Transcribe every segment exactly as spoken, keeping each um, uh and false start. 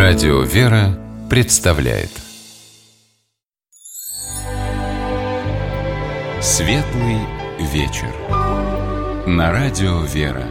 Радио «Вера» представляет Светлый вечер на Радио «Вера».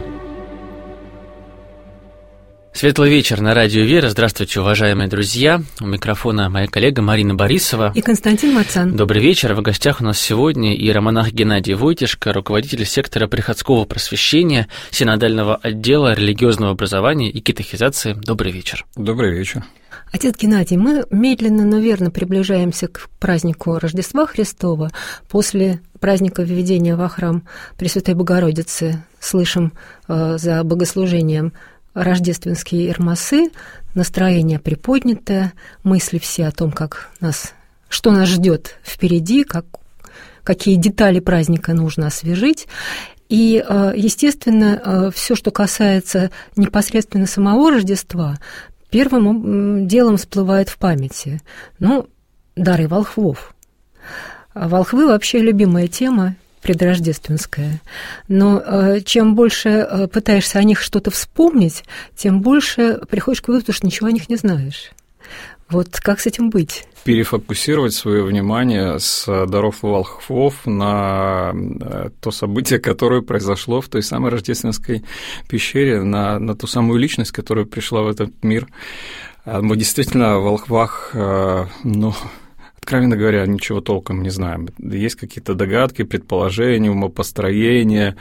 Светлый вечер на Радио «Вера». Здравствуйте, уважаемые друзья. У микрофона моя коллега Марина Борисова и Константин Мацан. Добрый вечер. В гостях у нас сегодня иеромонах Геннадий Войтишко, руководитель сектора приходского просвещения, синодального отдела религиозного образования и катехизации. Добрый вечер. Добрый вечер. Отец Геннадий, мы медленно, но верно приближаемся к празднику Рождества Христова. После праздника введения во храм Пресвятой Богородицы слышим э, за богослужением рождественские ирмасы, настроение приподнятое, мысли все о том, как нас, что нас ждет впереди, как, какие детали праздника нужно освежить. И, естественно, все, что касается непосредственно самого Рождества, первым делом всплывает в памяти. Ну, дары волхвов. Волхвы вообще любимая тема, предрождественская. Но э, чем больше э, пытаешься о них что-то вспомнить, тем больше приходишь к выводу, что ничего о них не знаешь. Вот как с этим быть? Перефокусировать свое внимание с даров волхвов на то событие, которое произошло в той самой рождественской пещере, на, на ту самую личность, которая пришла в этот мир. Мы действительно о волхвах, э, ну... Откровенно говоря, ничего толком не знаем. Есть какие-то догадки, предположения, умопостроения,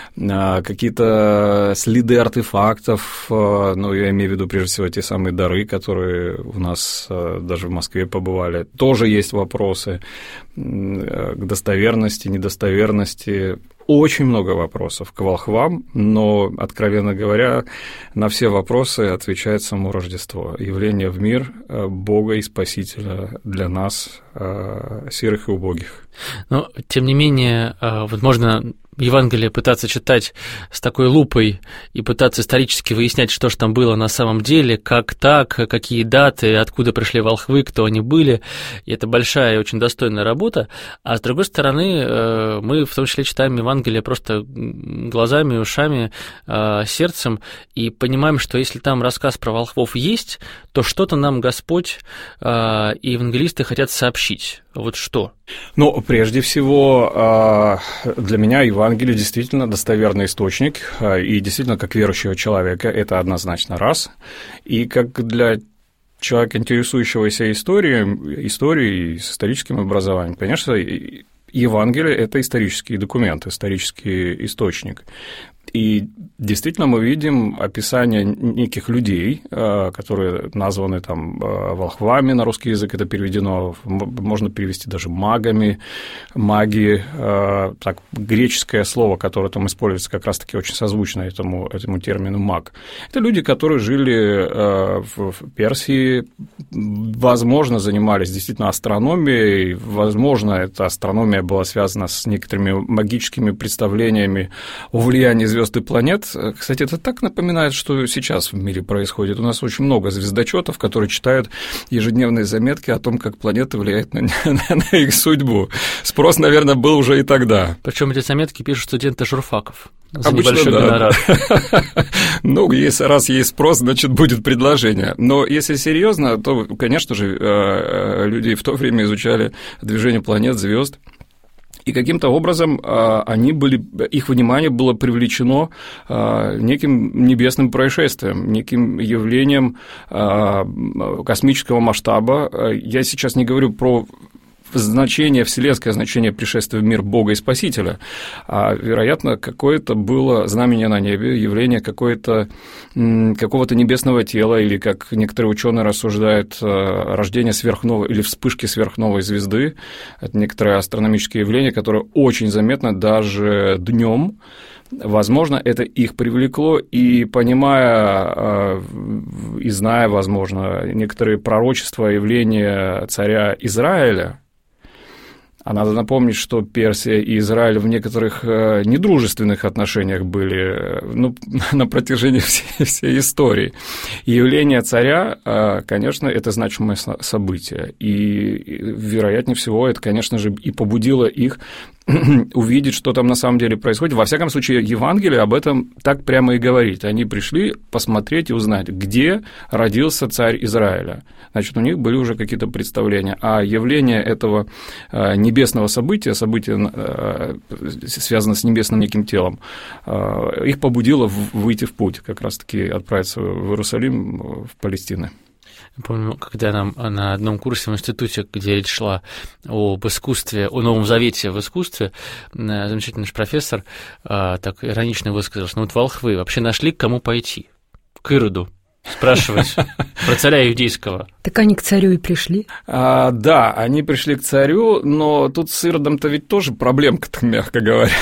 какие-то следы артефактов, ну, я имею в виду, прежде всего, те самые дары, которые у нас даже в Москве побывали. Тоже есть вопросы к достоверности, недостоверности. Очень много вопросов к волхвам, но, откровенно говоря, на все вопросы отвечает само Рождество. Явление в мир Бога и Спасителя для нас, сирых и убогих. Но, тем не менее, вот можно Евангелие пытаться читать с такой лупой и пытаться исторически выяснять, что же там было на самом деле, как так, какие даты, откуда пришли волхвы, кто они были. И это большая и очень достойная работа. А с другой стороны, мы в том числе читаем Евангелие просто глазами, ушами, сердцем и понимаем, что если там рассказ про волхвов есть, то что-то нам Господь и евангелисты хотят сообщить. Вот что? Ну, прежде всего, для меня Евангелие действительно достоверный источник, и действительно, как верующего человека, это однозначно раз, и как для человека, интересующегося историей, историей и с историческим образованием, конечно, Евангелие – это исторический документ, исторический источник. И действительно мы видим описание неких людей, которые названы там волхвами, на русский язык это переведено, можно перевести даже магами, маги, так, греческое слово, которое там используется как раз-таки очень созвучно этому, этому термину маг. Это люди, которые жили в Персии, возможно, занимались действительно астрономией, возможно, эта астрономия была связана с некоторыми магическими представлениями о влиянии звезд и планет. Кстати, это так напоминает, что сейчас в мире происходит. У нас очень много звездочетов, которые читают ежедневные заметки о том, как планеты влияют на, на, на их судьбу. Спрос, наверное, был уже и тогда. Причем эти заметки пишут студенты журфаков за обычно, небольшой да. гонорар. Ну, если раз есть спрос, значит, будет предложение. Но если серьезно, то, конечно же, люди в то время изучали движение планет, звезд. И каким-то образом они были, их внимание было привлечено неким небесным происшествием, неким явлением космического масштаба. Я сейчас не говорю про значение, вселенское значение пришествия в мир Бога и Спасителя, а, вероятно, какое-то было знамение на небе, явление какое-то, какого-то небесного тела, или, как некоторые ученые рассуждают, рождение сверхновой или вспышки сверхновой звезды. Это некоторое астрономическое явление, которое очень заметно даже днем. Возможно, это их привлекло, и понимая и зная, возможно, некоторые пророчества явления царя Израиля, а надо напомнить, что Персия и Израиль в некоторых недружественных отношениях были, ну, на протяжении всей, всей истории. И явление царя, конечно, это значимое событие. И, вероятнее всего, это, конечно же, и побудило их увидеть, что там на самом деле происходит. Во всяком случае, Евангелие об этом так прямо и говорит. Они пришли посмотреть и узнать, где родился царь Израиля. Значит, у них были уже какие-то представления. А явление этого небесного события, события, связанное с небесным неким телом, их побудило выйти в путь, как раз-таки отправиться в Иерусалим, в Палестину. Помню, когда нам на одном курсе в институте, где речь шла об искусстве, о Новом Завете в искусстве, замечательный наш профессор так иронично высказался: ну вот волхвы вообще нашли, к кому пойти? К Ироду спрашивать про царя иудейского. Так они к царю и пришли. А, да, они пришли к царю, но тут с Иродом-то ведь тоже проблемка-то, мягко говоря.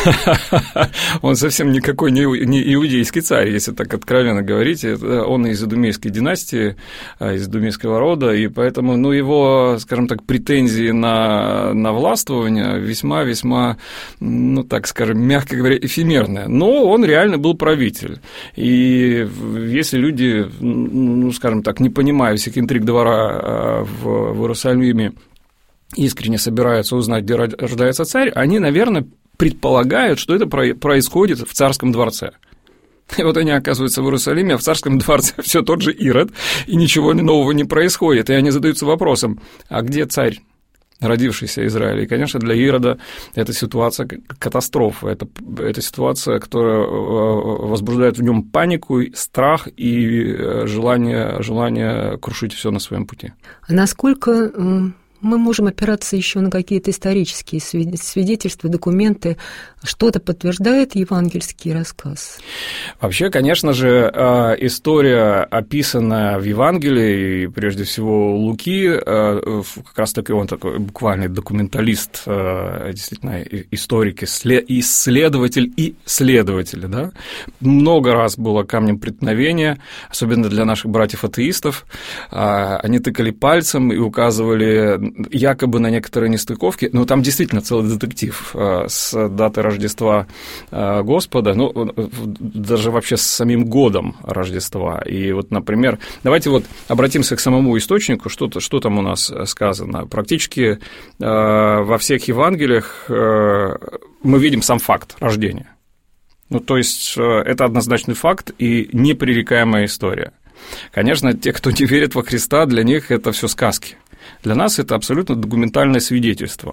Он совсем никакой не иудейский царь, если так откровенно говорить. Он из идумейской династии, из идумейского рода, и поэтому, ну, его, скажем так, претензии на, на властвование весьма-весьма, ну, так скажем, мягко говоря, эфемерные. Но он реально был правитель. И если люди, ну, скажем так, не понимая всех интриг двора в, в Иерусалиме, искренне собираются узнать, где рождается царь, они, наверное, предполагают, что это происходит в царском дворце. И вот они оказываются в Иерусалиме, а в царском дворце все тот же Ирод, и ничего нового не происходит. И они задаются вопросом: а где царь, родившийся Израиль? И, конечно, для Ирода эта ситуация катастрофа, это, это ситуация, которая возбуждает в нем панику, страх и желание, желание крушить все на своем пути. А насколько мы можем опираться еще на какие-то исторические свидетельства, документы? Что-то подтверждает евангельский рассказ? Вообще, конечно же, история, описанная в Евангелии, и прежде всего Луки, как раз-таки он такой буквальный документалист, действительно историк, исследователь и следователь, да? Много раз было камнем преткновения, особенно для наших братьев-атеистов. Они тыкали пальцем и указывали якобы на некоторые нестыковки, но там действительно целый детектив с датой Рождества Господа, ну, даже вообще с самим годом Рождества. И вот, например, давайте вот обратимся к самому источнику, что, что там у нас сказано. Практически во всех Евангелиях мы видим сам факт рождения. Ну, то есть это однозначный факт и непререкаемая история. Конечно, те, кто не верит во Христа, для них это все сказки. Для нас это абсолютно документальное свидетельство.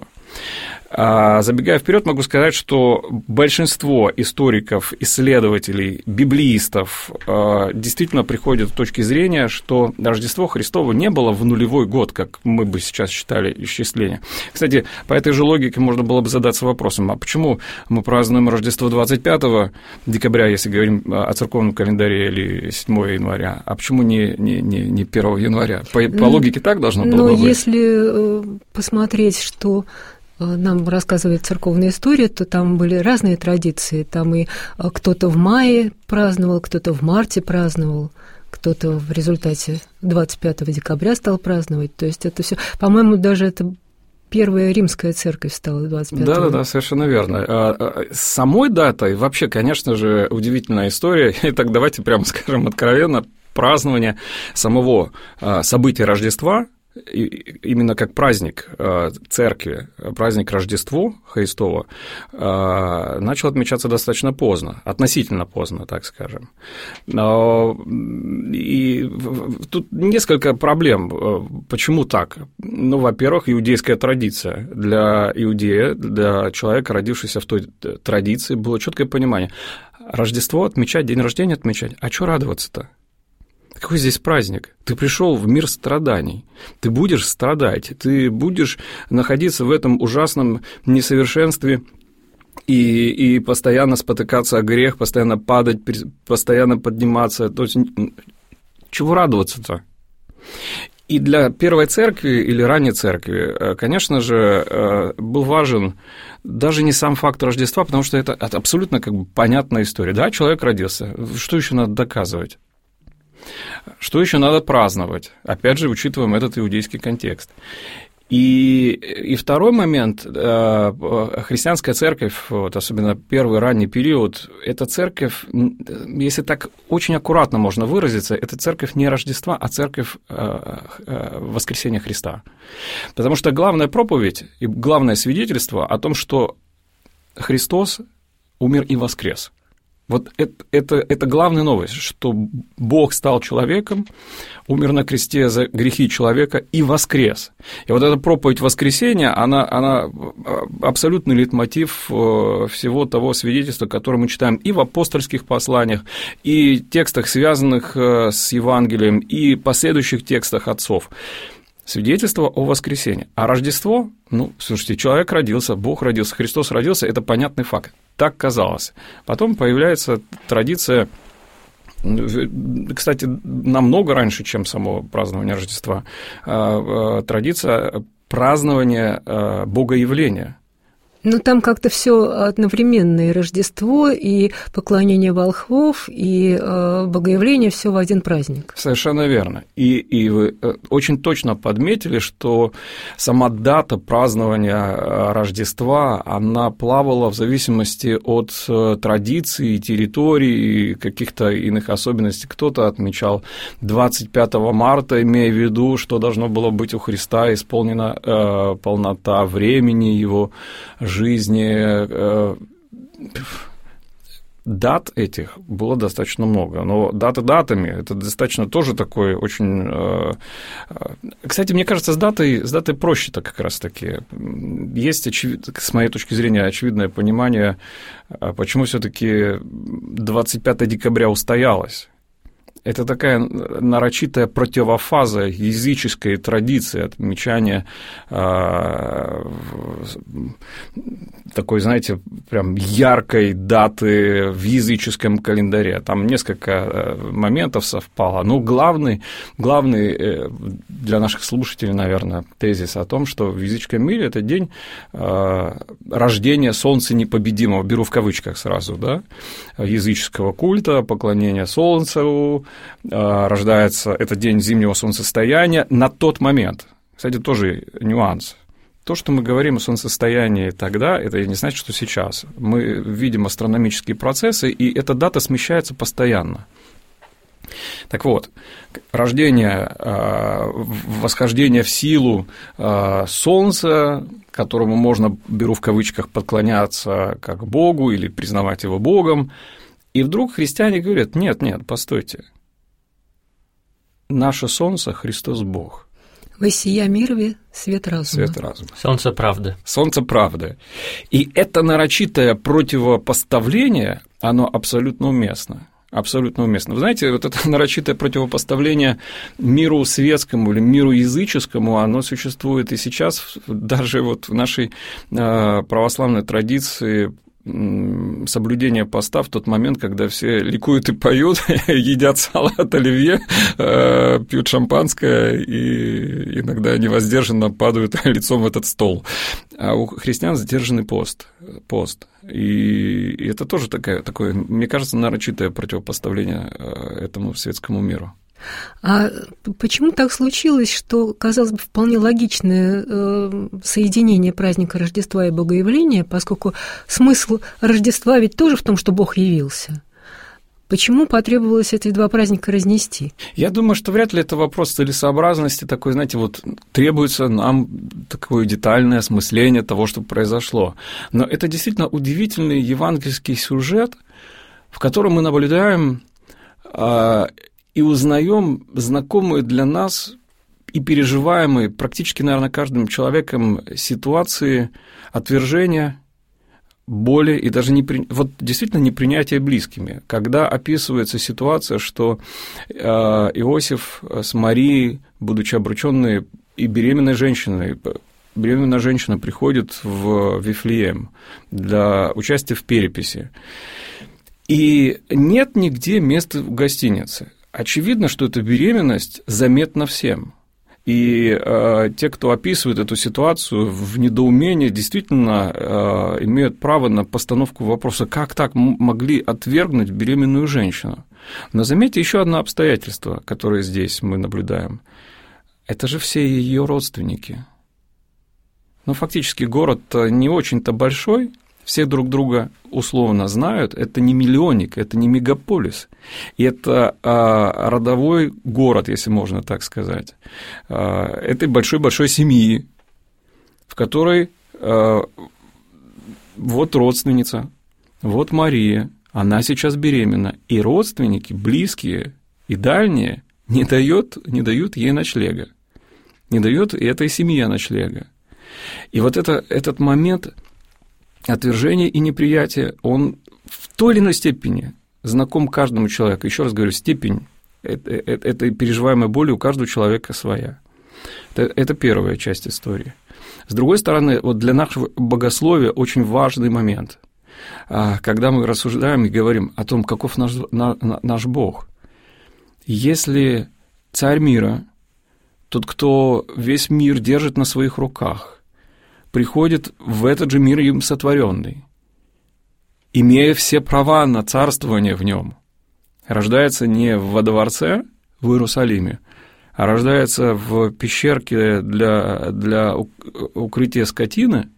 Забегая вперед, могу сказать, что большинство историков, исследователей, библеистов действительно приходят к точке зрения, что Рождество Христово не было в нулевой год, как мы бы сейчас считали исчисление. Кстати, по этой же логике можно было бы задаться вопросом: а почему мы празднуем Рождество двадцать пятого декабря, если говорим о церковном календаре, или седьмого января, а почему не, не, не, не первого января? По, по логике так должно было бы быть. Но если посмотреть, что нам рассказывает церковная история, то там были разные традиции. Там и кто-то в мае праздновал, кто-то в марте праздновал, кто-то в результате двадцать пятого декабря стал праздновать. То есть это все, по-моему, даже это первая римская церковь стала двадцать пятого. Да-да-да, совершенно верно. С самой датой вообще, конечно же, удивительная история. Итак, давайте прямо скажем откровенно, празднование самого события Рождества, именно как праздник церкви, праздник Рождества Христова, начал отмечаться достаточно поздно, относительно поздно, так скажем. И тут несколько проблем. Почему так? Ну, во-первых, иудейская традиция. Для иудея, для человека, родившегося в той традиции, было четкое понимание. Рождество отмечать, день рождения отмечать, а что радоваться-то? Какой здесь праздник? Ты пришел в мир страданий, ты будешь страдать, ты будешь находиться в этом ужасном несовершенстве и, и постоянно спотыкаться о грех, постоянно падать, постоянно подниматься. То есть, чего радоваться-то? И для первой церкви или ранней церкви, конечно же, был важен даже не сам факт Рождества, потому что это абсолютно как бы понятная история. Да, человек родился, что еще надо доказывать? Что еще надо праздновать? Опять же, учитываем этот иудейский контекст. И, и второй момент, христианская церковь, вот, особенно первый ранний период, эта церковь, если так очень аккуратно можно выразиться, это церковь не Рождества, а церковь воскресения Христа. Потому что главная проповедь и главное свидетельство о том, что Христос умер и воскрес. Вот это, это, это главная новость, что Бог стал человеком, умер на кресте за грехи человека и воскрес. И вот эта проповедь воскресения, она, она абсолютный лейтмотив всего того свидетельства, которое мы читаем и в апостольских посланиях, и текстах, связанных с Евангелием, и последующих текстах отцов. Свидетельство о воскресении. А Рождество, ну, слушайте, человек родился, Бог родился, Христос родился, это понятный факт. Так казалось. Потом появляется традиция, кстати, намного раньше, чем само празднование Рождества, традиция празднования Богоявления. Ну, там как-то все одновременно, и Рождество, и поклонение волхвов, и э, Богоявление, все в один праздник. Совершенно верно. И, и вы очень точно подметили, что сама дата празднования Рождества, она плавала в зависимости от традиций, территорий, каких-то иных особенностей. Кто-то отмечал двадцать пятого марта, имея в виду, что должно было быть у Христа исполнена э, полнота времени его жизни. Дат этих было достаточно много, но даты датами, это достаточно тоже такой очень... Кстати, мне кажется, с датой, с датой проще-то как раз-таки. Есть, очевид... с моей точки зрения, очевидное понимание, почему все-таки двадцать пятого декабря устоялось. Это такая нарочитая противофаза языческой традиции отмечания э, такой, знаете, прям яркой даты в языческом календаре. Там несколько моментов совпало. Но главный, главный для наших слушателей, наверное, тезис о том, что в языческом мире это день э, рождения солнца непобедимого, беру в кавычках сразу, да, языческого культа, поклонения солнцу. Рождается этот день зимнего солнцестояния на тот момент. Кстати, тоже нюанс. То, что мы говорим о солнцестоянии тогда, это не значит, что сейчас. Мы видим астрономические процессы, и эта дата смещается постоянно. Так вот, рождение, восхождение в силу Солнца, которому можно, беру в кавычках, поклоняться как Богу или признавать его Богом, и вдруг христиане говорят: нет, нет, постойте, наше солнце — Христос Бог. «Воссия мирове свет разума». Свет разума. Солнце правды. Солнце правды. И это нарочитое противопоставление, оно абсолютно уместно. Абсолютно уместно. Вы знаете, вот это нарочитое противопоставление миру светскому или миру языческому, оно существует и сейчас, даже вот в нашей православной традиции соблюдение поста в тот момент, когда все ликуют и поют, едят салат оливье, пьют шампанское и иногда невоздержанно падают лицом в этот стол. А у христиан сдержанный пост. пост. И это тоже такое, такое, мне кажется, нарочитое противопоставление этому светскому миру. А почему так случилось, что, казалось бы, вполне логичное соединение праздника Рождества и Богоявления, поскольку смысл Рождества ведь тоже в том, что Бог явился? Почему потребовалось эти два праздника разнести? Я думаю, что вряд ли это вопрос целесообразности такой, знаете, вот требуется нам такое детальное осмысление того, что произошло. Но это действительно удивительный евангельский сюжет, в котором мы наблюдаем и узнаем знакомые для нас и переживаемые практически, наверное, каждым человеком ситуации отвержения, боли и даже не при... вот действительно непринятия близкими, когда описывается ситуация, что Иосиф с Марией, будучи обручённые и беременной женщиной, беременная женщина приходит в Вифлеем для участия в переписи, и нет нигде места в гостинице. Очевидно, что эта беременность заметна всем. И э, те, кто описывает эту ситуацию в недоумении, действительно э, имеют право на постановку вопроса, как так могли отвергнуть беременную женщину. Но заметьте еще одно обстоятельство, которое здесь мы наблюдаем. Это же все ее родственники. Ну, фактически город не очень-то большой, все друг друга условно знают, это не миллионник, это не мегаполис, и это а, родовой город, если можно так сказать, а, этой большой-большой семьи, в которой а, вот родственница, вот Мария, она сейчас беременна, и родственники, близкие и дальние не дают, не дают ей ночлега, не дают этой семье ночлега. И вот это, этот момент отвержения и неприятия, он в той или иной степени знаком каждому человеку. Еще раз говорю, степень этой переживаемой боли у каждого человека своя. Это, это первая часть истории. С другой стороны, вот для нашего богословия очень важный момент, когда мы рассуждаем и говорим о том, каков наш, наш Бог. Если царь мира, тот, кто весь мир держит на своих руках, приходит в этот же мир им сотворенный, имея все права на царствование в нем, рождается не во дворце в Иерусалиме, а рождается в пещерке для, для укрытия скотины,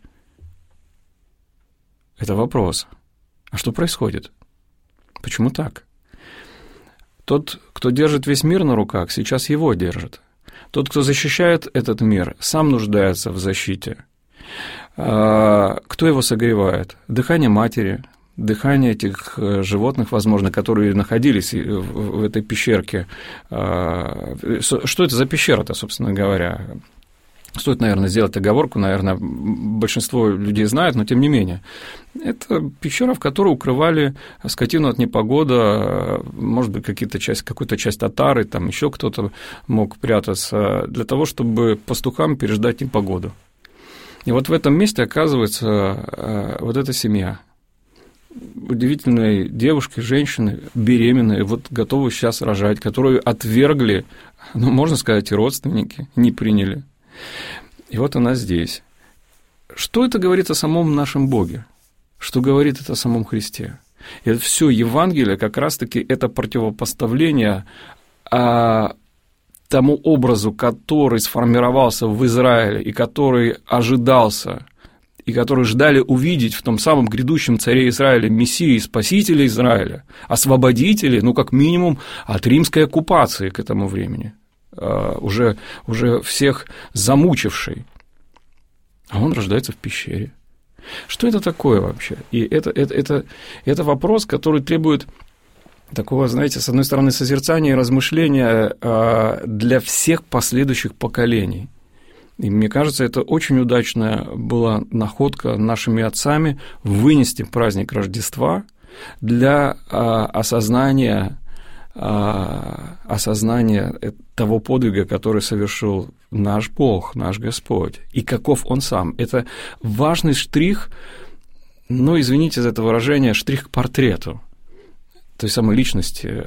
это вопрос. А что происходит? Почему так? Тот, кто держит весь мир на руках, сейчас его держит. Тот, кто защищает этот мир, сам нуждается в защите. Кто его согревает? Дыхание матери, дыхание этих животных, возможно, которые находились в этой пещерке. Что это за пещера-то, собственно говоря? Стоит, наверное, сделать оговорку, наверное, большинство людей знает, но тем не менее. Это пещера, в которой укрывали скотину от непогоды, может быть, какие-то часть, какую-то часть татары, там еще кто-то мог прятаться, для того, чтобы пастухам переждать непогоду. И вот в этом месте оказывается вот эта семья. Удивительной девушки, женщины, беременные, вот готовы сейчас рожать, которую отвергли, ну, можно сказать, и родственники, не приняли. И вот она здесь. Что это говорит о самом нашем Боге? Что говорит это о самом Христе? И это все Евангелие как раз-таки это противопоставление а, тому образу, который сформировался в Израиле и который ожидался, и который ждали увидеть в том самом грядущем царе Израиля, Мессии, Спасителе Израиля, освободителе, ну, как минимум, от римской оккупации к этому времени. Уже, уже всех замучивший, а он рождается в пещере. Что это такое вообще? И это, это, это, это вопрос, который требует такого, знаете, с одной стороны, созерцания и размышления для всех последующих поколений. И мне кажется, это очень удачная была находка нашими отцами вынести праздник Рождества для осознания осознание того подвига, который совершил наш Бог, наш Господь, и каков Он сам. Это важный штрих, ну, извините за это выражение, штрих к портрету той самой личности,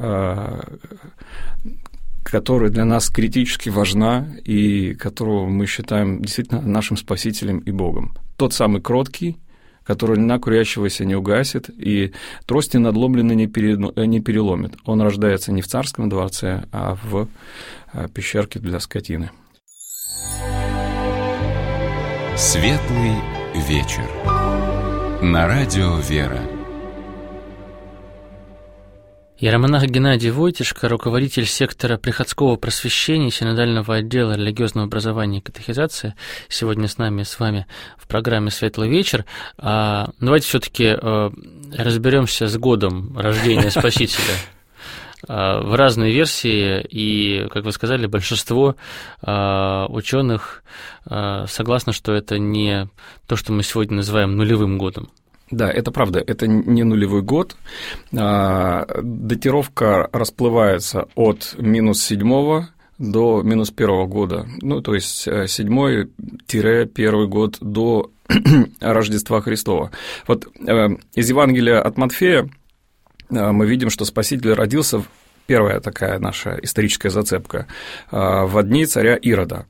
которая для нас критически важна и которого мы считаем действительно нашим Спасителем и Богом. Тот самый кроткий, который льна курящегося не угасит, и трости надломленной не переломит. Он рождается не в царском дворце, а в пещерке для скотины. Светлый вечер. На радио «Вера». Иеромонах Геннадий Войтишко, руководитель сектора приходского просвещения Синодального отдела религиозного образования и катехизации, сегодня с нами, с вами в программе «Светлый вечер». Давайте все-таки разберемся с годом рождения Спасителя. В разные версии, и, как вы сказали, большинство ученых согласны, что это не то, что мы сегодня называем нулевым годом. Да, это правда, это не нулевой год. Датировка расплывается от минус седьмого до минус первого года, ну, то есть седьмой-первый год до Рождества Христова. Вот из Евангелия от Матфея мы видим, что Спаситель родился, первая такая наша историческая зацепка, в дни царя Ирода.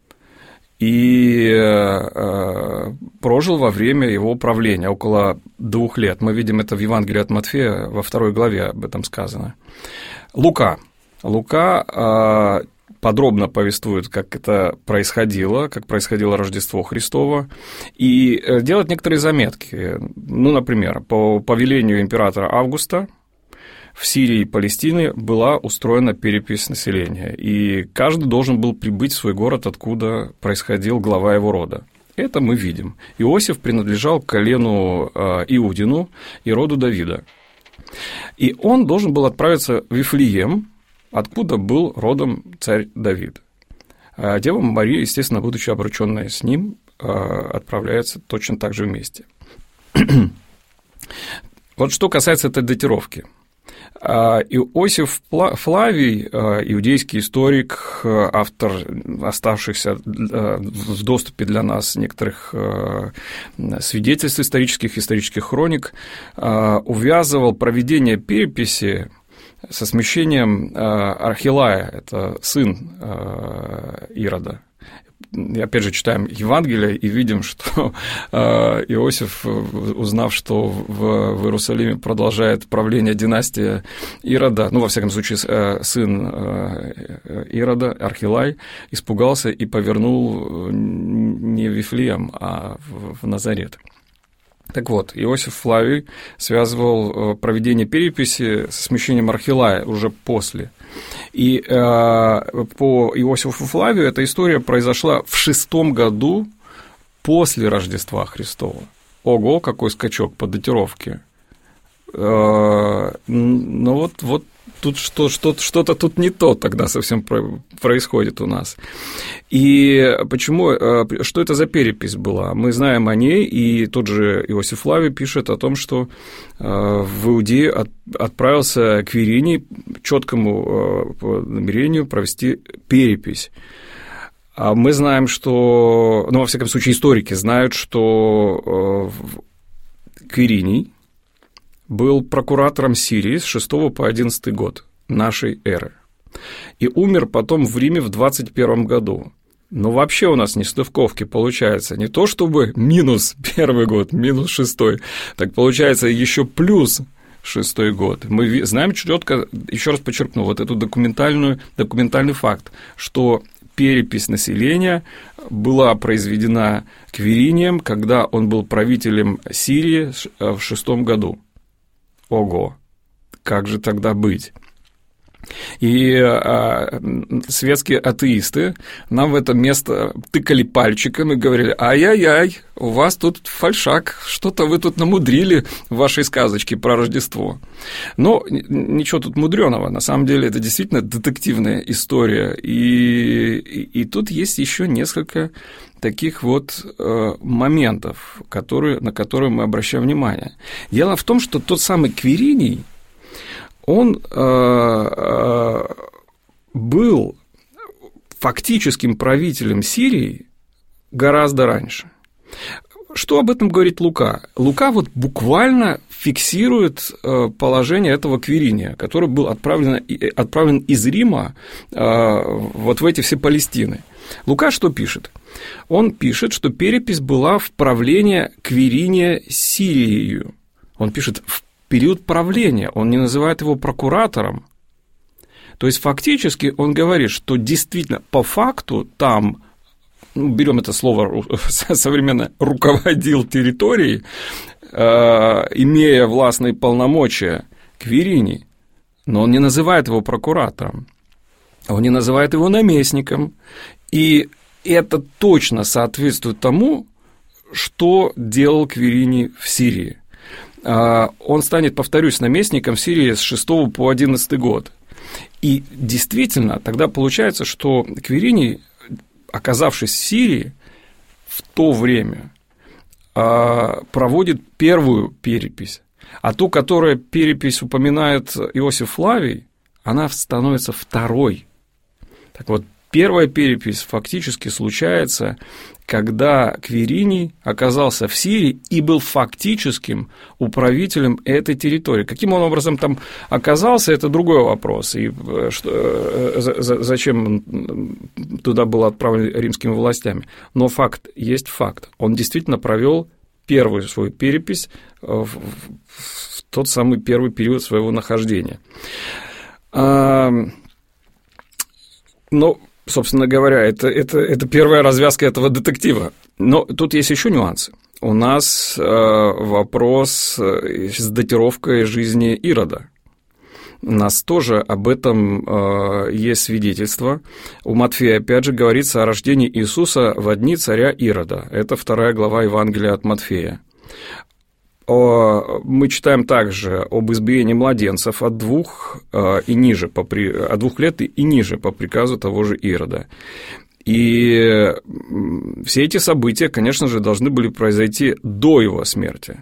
И прожил во время его правления около двух лет. Мы видим это в Евангелии от Матфея, во второй главе об этом сказано. Лука. Лука подробно повествует, как это происходило, как происходило Рождество Христово, и делает некоторые заметки. Ну, например, по повелению императора Августа в Сирии и Палестине была устроена перепись населения, и каждый должен был прибыть в свой город, откуда происходил глава его рода. Это мы видим. Иосиф принадлежал к колену Иудину и роду Давида. И он должен был отправиться в Вифлеем, откуда был родом царь Давид. А Дева Мария, естественно, будучи обручённая с ним, отправляется точно так же вместе. Вот что касается этой датировки. Иосиф Флавий, иудейский историк, автор оставшихся в доступе для нас некоторых свидетельств исторических, исторических хроник, увязывал проведение переписи со смещением Архилая, это сын Ирода. И опять же читаем Евангелие и видим, что Иосиф, узнав, что в Иерусалиме продолжает правление династия Ирода, ну, во всяком случае, сын Ирода, Архилай, испугался и повернул не в Вифлеем, а в Назарет. Так вот, Иосиф Флавий связывал проведение переписи со смещением Архилая уже после. И э, по Иосифу Флавию эта история произошла в шестом году после Рождества Христова. Ого, какой скачок по датировке. Э, ну вот, вот тут что, что, что-то тут не то тогда совсем происходит у нас. И почему, что это за перепись была? Мы знаем о ней, и тот же Иосиф Флавий пишет о том, что в Иудею отправился Квириний чёткому намерению провести перепись. А мы знаем, что, ну, во всяком случае, историки знают, что Квириний был прокуратором Сирии с шестого по одиннадцатый год нашей эры. И умер потом в Риме в двадцать первом году. Но вообще у нас нестыковки получается. Не то чтобы минус первый год, минус шестой, так получается еще плюс шестой год. Мы знаем четко, еще раз подчеркну, вот эту документальную, документальный факт, что перепись населения была произведена Квиринием, когда он был правителем Сирии в шестом году. Ого, как же тогда быть? И а, светские атеисты нам в это место тыкали пальчиком и говорили: ай-яй-яй, у вас тут фальшак, что-то вы тут намудрили в вашей сказочке про Рождество. Но ничего тут мудрёного, на самом деле это действительно детективная история, и, и, и тут есть еще несколько таких вот э, моментов, которые, на которые мы обращаем внимание. Дело в том, что тот самый Квириний, он э, э, был фактическим правителем Сирии гораздо раньше. Что об этом говорит Лука? Лука вот буквально фиксирует э, положение этого Квириния, который был отправлен, отправлен из Рима э, вот в эти все Палестины. Лука что пишет? Он пишет, что перепись была в правление Квириния Сирией. Он пишет в период правления, он не называет его прокуратором. То есть фактически он говорит, что действительно по факту там, ну, берем это слово современное, руководил территорией, э, имея властные полномочия, Квириний, но он не называет его прокуратором, он не называет его наместником, и это точно соответствует тому, что делал Квириний в Сирии. Он станет, повторюсь, наместником в Сирии с шестого по одиннадцатый год. И действительно, тогда получается, что Квириний, оказавшись в Сирии, в то время проводит первую перепись, а ту, которая перепись упоминает Иосиф Флавий, она становится второй. Так вот, первая перепись фактически случается, когда Квириний оказался в Сирии и был фактическим управителем этой территории. Каким он образом там оказался, это другой вопрос. И что, зачем он туда был отправлен римскими властями. Но факт есть факт. Он действительно провел первую свою перепись в тот самый первый период своего нахождения. Но, собственно говоря, это, это, это первая развязка этого детектива. Но тут есть еще нюансы. У нас э, вопрос с датировкой жизни Ирода. у нас тоже об этом э, есть свидетельство. У Матфея, опять же, говорится о рождении Иисуса в дни царя Ирода. Это вторая глава Евангелия от Матфея. Мы читаем также об избиении младенцев от двух, и ниже, по, от двух лет и ниже по приказу того же Ирода. И все эти события, конечно же, должны были произойти до его смерти.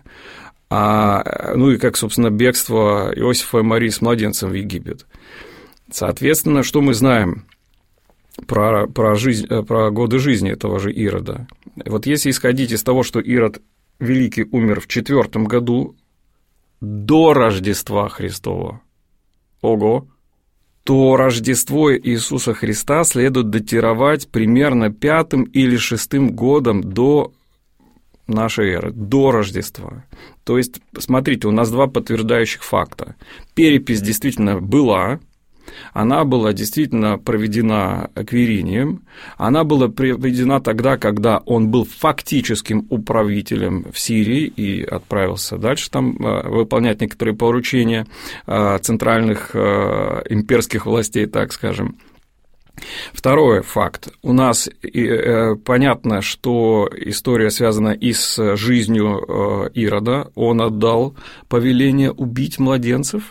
А, ну и как, собственно, бегство Иосифа и Марии с младенцем в Египет. Соответственно, что мы знаем про, про, жизнь, про годы жизни этого же Ирода? Вот если исходить из того, что Ирод Великий умер в четвертом году до Рождества Христова, ого, то Рождество Иисуса Христа следует датировать примерно пятым или шестым годом до нашей эры, до Рождества. То есть, смотрите, у нас два подтверждающих факта. Перепись действительно была, она была действительно проведена Квиринием, она была проведена тогда, когда он был фактическим управителем в Сирии и отправился дальше там выполнять некоторые поручения центральных имперских властей, так скажем. Второй факт. У нас понятно, что история связана и с жизнью Ирода. Он отдал повеление убить младенцев,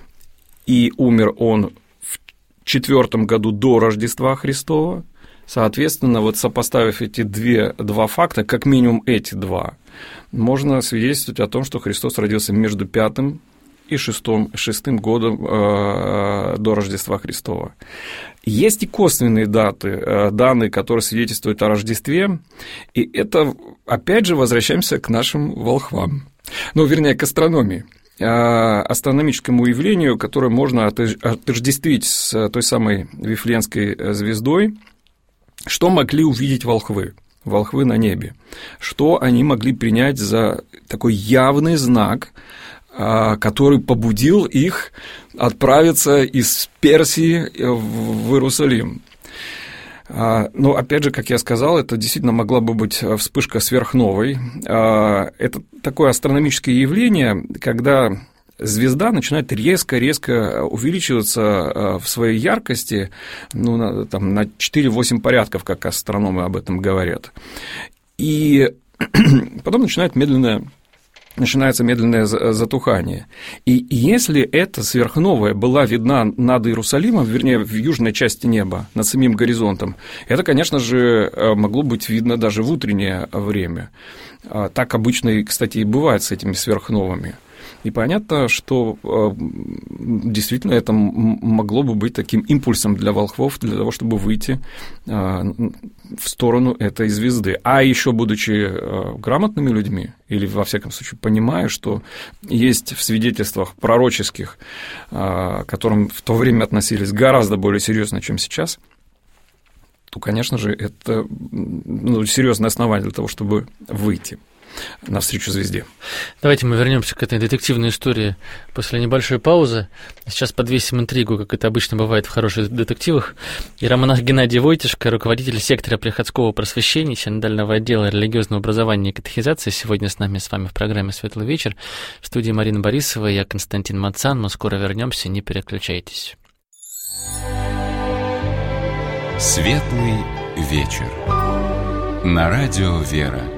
и умер он в четвертом году до Рождества Христова. Соответственно, вот сопоставив эти две, два факта, как минимум эти два, можно свидетельствовать о том, что Христос родился между пятым и шестым, шестым годом э, до Рождества Христова. Есть и косвенные даты, э, данные, которые свидетельствуют о Рождестве, и это, опять же, возвращаемся к нашим волхвам, ну, вернее, к астрономии. Астрономическому явлению, которое можно отождествить с той самой Вифлеемской звездой, что могли увидеть волхвы, волхвы на небе, что они могли принять за такой явный знак, который побудил их отправиться из Персии в Иерусалим. Но, опять же, как я сказал, это действительно могла бы быть вспышка сверхновой. Это такое астрономическое явление, когда звезда начинает резко-резко увеличиваться в своей яркости, ну, на, там, на четыре-восемь порядков, как астрономы об этом говорят. И потом начинает медленное начинается медленное затухание. И если эта сверхновая была видна над Иерусалимом, вернее, в южной части неба, над самим горизонтом, это, конечно же, могло быть видно даже в утреннее время. Так обычно, кстати, и бывает с этими сверхновыми. И понятно, что действительно это могло бы быть таким импульсом для волхвов, для того, чтобы выйти в сторону этой звезды. А еще будучи грамотными людьми, или, во всяком случае, понимая, что есть в свидетельствах пророческих, к которым в то время относились гораздо более серьезно, чем сейчас, то, конечно же, это ну, серьезное основание для того, чтобы выйти навстречу звезде. Давайте мы вернемся к этой детективной истории после небольшой паузы. Сейчас подвесим интригу, как это обычно бывает в хороших детективах. Иеромонах Геннадий Войтишко, руководитель сектора приходского просвещения, синодального отдела религиозного образования и катехизации, сегодня с нами с вами в программе «Светлый вечер». В студии Марина Борисова, я Константин Мацан. Мы скоро вернемся, не переключайтесь. «Светлый вечер» на радио «Вера».